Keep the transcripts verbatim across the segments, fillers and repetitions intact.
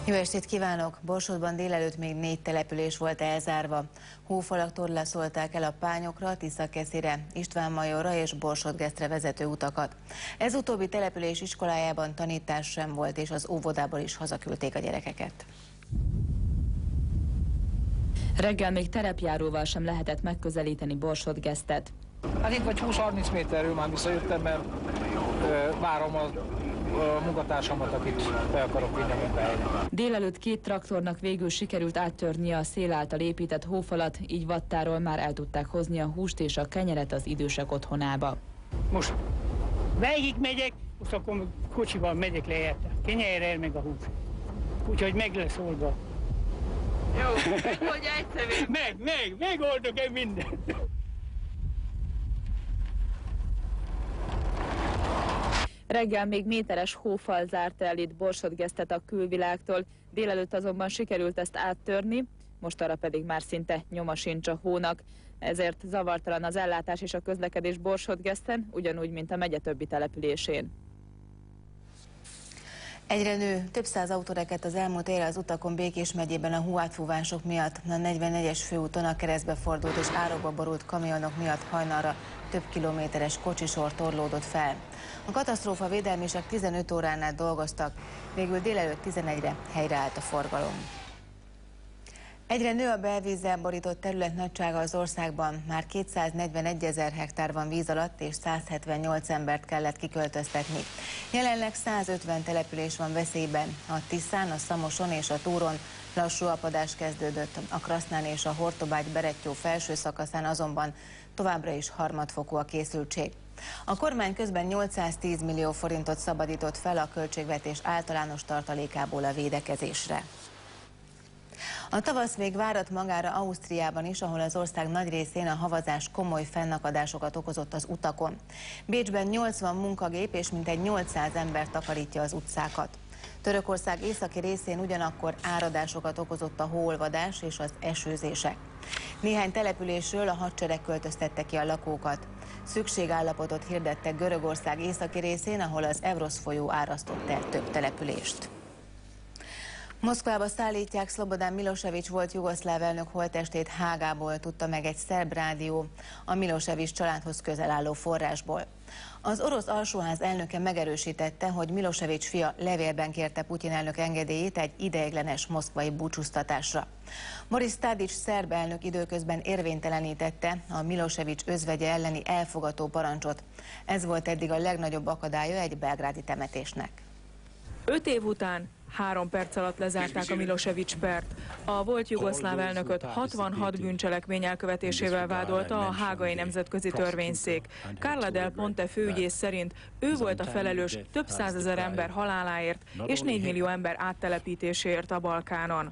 Jó estét kívánok! Borsodban délelőtt még négy település volt elzárva. Hófalak torlaszolták el a Pányokra, Tiszakeszire, Istvánmajorra és Borsod-Gesztre vezető utakat. Ez utóbbi település iskolájában tanítás sem volt, és az óvodából is hazaküldték a gyerekeket. Reggel még terepjáróval sem lehetett megközelíteni Borsod-Gesztet. Hát itt vagy húsz-harminc méterről már visszajöttem, mert ö, várom a, a munkatársamat, akit be akarok vinni a munkahelyre. Délelőtt két traktornak végül sikerült áttörnie a szél által épített hófalat, így vattáról már el tudták hozni a húst és a kenyeret az idősek otthonába. Most végig megyek, most akkor kocsival megyek le érte. Kenyerrel meg a hús. Úgyhogy meg lesz oldva. Jó, megoldja egyszer. Meg, meg, megoldok én mindent. Reggel még méteres hófal zárta el itt Borsod-Gesztet a külvilágtól, délelőtt azonban sikerült ezt áttörni, most arra pedig már szinte nyoma sincs a hónak. Ezért zavartalan az ellátás és a közlekedés Borsod-Geszten, ugyanúgy, mint a megye többi településén. Egyre nő, több száz autó rekedt az elmúlt éjjel az utakon Békés megyében a hóátfúvások miatt. A negyvennégyes főúton a keresztbe fordult és árokba borult kamionok miatt hajnalra több kilométeres kocsisor torlódott fel. A katasztrófa védelmisek tizenöt óránál dolgoztak, végül délelőtt tizenegyre helyreállt a forgalom. Egyre nő a belvízzel borított terület nagysága az országban, már kétszáznegyvenegy ezer hektár van víz alatt, és száz hetvennyolc embert kellett kiköltöztetni. Jelenleg százötven település van veszélyben, a Tiszán, a Szamoson és a Túron lassú apadás kezdődött, a Krasznán és a Hortobágy-Berettyó felső szakaszán azonban továbbra is harmadfokú a készültség. A kormány közben nyolcszáztíz millió forintot szabadított fel a költségvetés általános tartalékából a védekezésre. A tavasz még várat magára Ausztriában is, ahol az ország nagy részén a havazás komoly fennakadásokat okozott az utakon. Bécsben nyolcvan munkagép és mintegy nyolcszáz ember takarítja az utcákat. Törökország északi részén ugyanakkor áradásokat okozott a hóolvadás és az esőzések. Néhány településről a hadsereg költöztette ki a lakókat. Szükségállapotot hirdettek Görögország északi részén, ahol az Evrosz folyó árasztott el több települést. Moszkvába szállítják Szlobodan Milosevic volt jugoszláv elnök holttestét Hágából, tudta meg egy szerb rádió a Milosevic családhoz közel álló forrásból. Az orosz alsóház elnöke megerősítette, hogy Milosevic fia levélben kérte Putyin elnök engedélyét egy ideiglenes moszkvai búcsúztatásra. Boris Tadić szerb elnök időközben érvénytelenítette a Milosevic özvegye elleni elfogató parancsot. Ez volt eddig a legnagyobb akadálya egy belgrádi temetésnek. Öt év után három perc alatt lezárták a Milosevic pert. A volt jugoszláv elnököt hatvanhat bűncselekmény elkövetésével vádolta a Hágai Nemzetközi Törvényszék. Carla Del Ponte főügyész szerint ő volt a felelős több százezer ember haláláért és négy millió ember áttelepítéséért a Balkánon.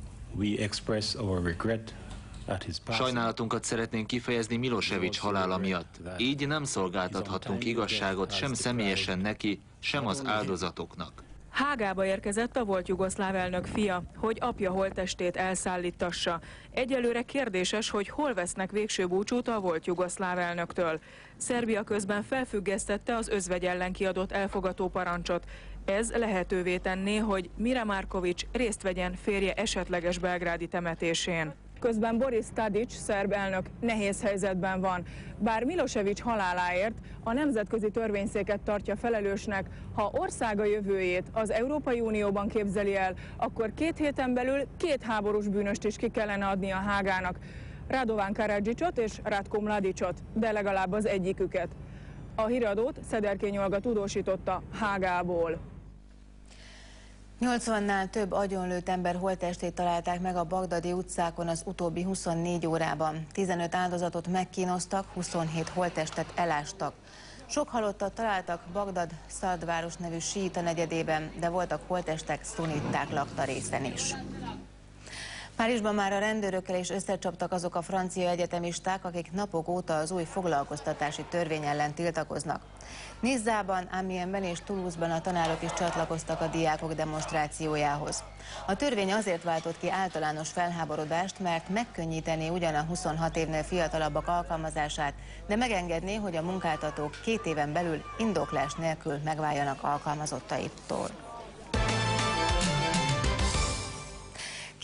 Sajnálatunkat szeretnénk kifejezni Milosevic halála miatt. Így nem szolgáltathatunk igazságot sem személyesen neki, sem az áldozatoknak. Hágába érkezett a volt jugoszláv elnök fia, hogy apja holttestét elszállítassa. Egyelőre kérdéses, hogy hol vesznek végső búcsút a volt jugoszláv elnöktől. Szerbia közben felfüggesztette az özvegy ellen kiadott elfogató parancsot. Ez lehetővé tenné, hogy Mira Marković részt vegyen férje esetleges belgrádi temetésén. Közben Boris Tadić szerb elnök nehéz helyzetben van. Bár Milosevic haláláért a Nemzetközi Törvényszéket tartja felelősnek, ha országa jövőjét az Európai Unióban képzeli el, akkor két héten belül két háborús bűnöst is ki kellene adni a Hágának. Radovan Karadzićot és Ratko Mladićot, de legalább az egyiküket. A híradót Szederkény Olga tudósította Hágából. nyolcvannál több agyonlőtt ember holttestét találták meg a bagdadi utcákon az utóbbi huszonnégy órában. tizenöt áldozatot megkínoztak, huszonhét holttestet elástak. Sok halottat találtak Bagdad Szardváros nevű síita negyedében, de voltak holttestek szuniták lakta részen is. Párizsban már a rendőrökkel is összecsaptak azok a francia egyetemisták, akik napok óta az új foglalkoztatási törvény ellen tiltakoznak. Nizzában, Amiensben és Toulouse-ban a tanárok is csatlakoztak a diákok demonstrációjához. A törvény azért váltott ki általános felháborodást, mert megkönnyítené ugyan a huszonhat évnél fiatalabbak alkalmazását, de megengedné, hogy a munkáltatók két éven belül indoklás nélkül megváljanak alkalmazottaiktól.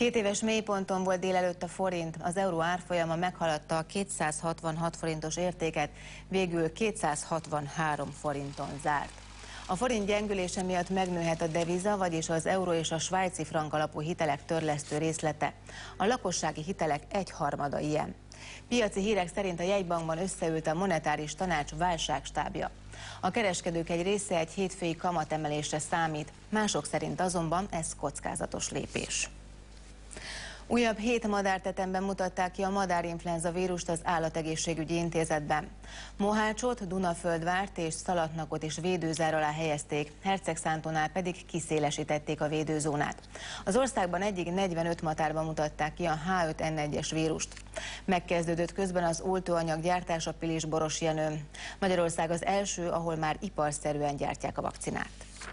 Két éves mélyponton volt délelőtt a forint, az euró árfolyama meghaladta a kétszázhatvanhat forintos értéket, végül kétszázhatvanhárom forinton zárt. A forint gyengülése miatt megnőhet a deviza, vagyis az euró és a svájci frank alapú hitelek törlesztő részlete. A lakossági hitelek egyharmada ilyen. Piaci hírek szerint a jegybankban összeült a monetáris tanács válságstábja. A kereskedők egy része egy hétfői kamatemelésre számít, mások szerint azonban ez kockázatos lépés. Újabb hét madártetemben mutatták ki a madárinfluenza vírust az Állategészségügyi Intézetben. Mohácsot, Dunaföldvárt és Szalatnakot is védőzár alá helyezték, Hercegszántónál pedig kiszélesítették a védőzónát. Az országban eddig negyvenöt madárban mutatták ki a H öt N egyes vírust. Megkezdődött közben az oltóanyag gyártása Pilisborosjenőn. Magyarország az első, ahol már iparszerűen gyártják a vakcinát.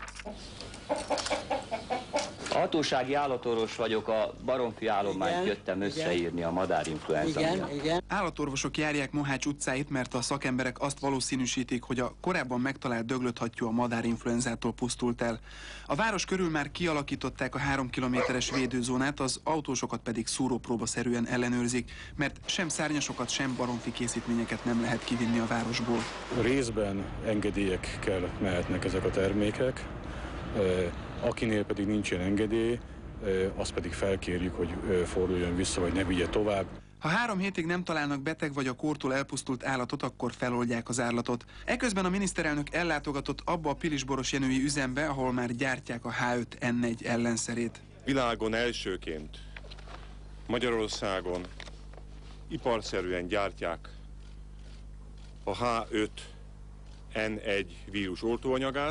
Hatósági állatorvos vagyok, a baromfi állományt jöttem összeírni a madárinfluenza miatt. Állatorvosok járják Mohács utcáit, mert a szakemberek azt valószínűsítik, hogy a korábban megtalált döglött-hattyú a madárinfluenzától pusztult el. A város körül már kialakították a három kilométeres védőzónát, az autósokat pedig szúrópróbaszerűen ellenőrzik, mert sem szárnyasokat, sem baromfi készítményeket nem lehet kivinni a városból. Részben engedélyekkel mehetnek ezek a termékek. Akinél pedig nincsen engedély, azt pedig felkérjük, hogy forduljon vissza, vagy ne vigye tovább. Ha három hétig nem találnak beteg vagy a kórtól elpusztult állatot, akkor feloldják az állatot. Eközben a miniszterelnök ellátogatott abba a Pilisborosjenői üzembe, ahol már gyártják a H öt N egy ellenszerét. Világon elsőként Magyarországon iparszerűen gyártják a H öt N egy vírus oltóanyagát,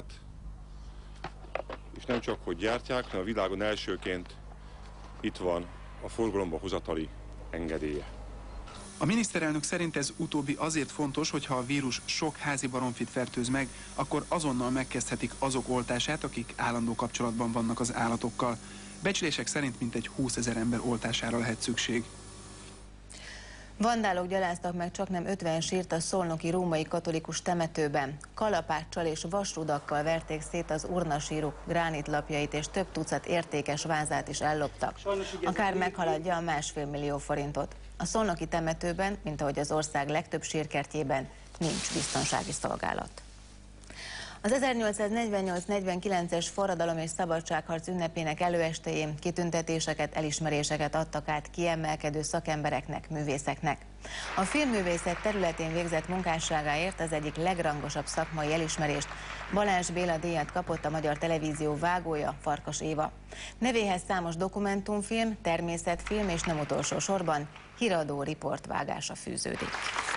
és nem csak hogy gyártják, hanem a világon elsőként itt van a forgalomba hozatali engedélye. A miniszterelnök szerint ez utóbbi azért fontos, hogy ha a vírus sok házi baromfit fertőz meg, akkor azonnal megkezdhetik azok oltását, akik állandó kapcsolatban vannak az állatokkal. Becslések szerint mintegy húszezer ember oltására lehet szükség. Vandálok gyaláztak meg csaknem ötven sírt a szolnoki római katolikus temetőben. Kalapáccsal és vasrudakkal verték szét az urnasírok gránitlapjait, és több tucat értékes vázát is elloptak. A kár meghaladja a másfél millió forintot. A szolnoki temetőben, mint ahogy az ország legtöbb sírkertjében, nincs biztonsági szolgálat. Az ezernyolcszáznegyvennyolc negyvenkilences forradalom és szabadságharc ünnepének előestéjén kitüntetéseket, elismeréseket adtak át kiemelkedő szakembereknek, művészeknek. A filmművészet területén végzett munkásságáért az egyik legrangosabb szakmai elismerést, Balázs Béla díjat kapott a Magyar Televízió vágója, Farkas Éva. Nevéhez számos dokumentumfilm, természetfilm és nem utolsó sorban híradó riportvágása fűződik.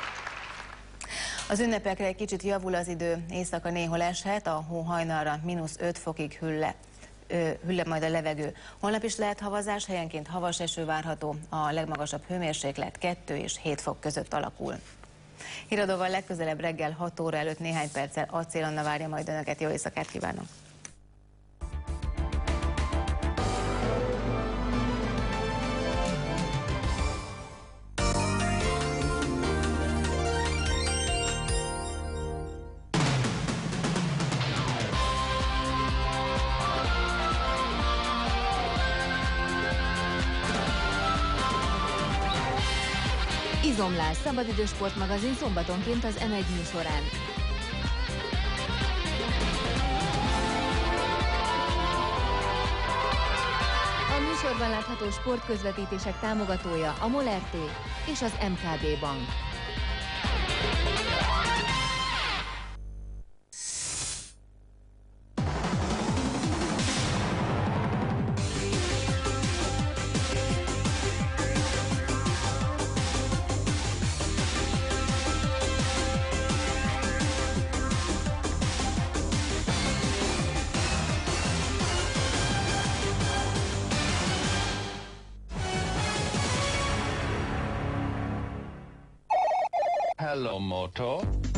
Az ünnepekre egy kicsit javul az idő, éjszaka néhol eshet, a hó hajnalra mínusz öt fokig hülle, hülle majd a levegő. Holnap is lehet havazás, helyenként havas eső várható, a legmagasabb hőmérséklet kettő és hét fok között alakul. Híradóval legközelebb reggel hat óra előtt néhány perccel Acél Anna várja majd önöket, jó éjszakát kívánok! Izomlás, szabadidős sportmagazin szombatonként az M egy műsorán. A műsorban látható sportközvetítések támogatója a MOL R T és az M K B Bank. Hello, Moto.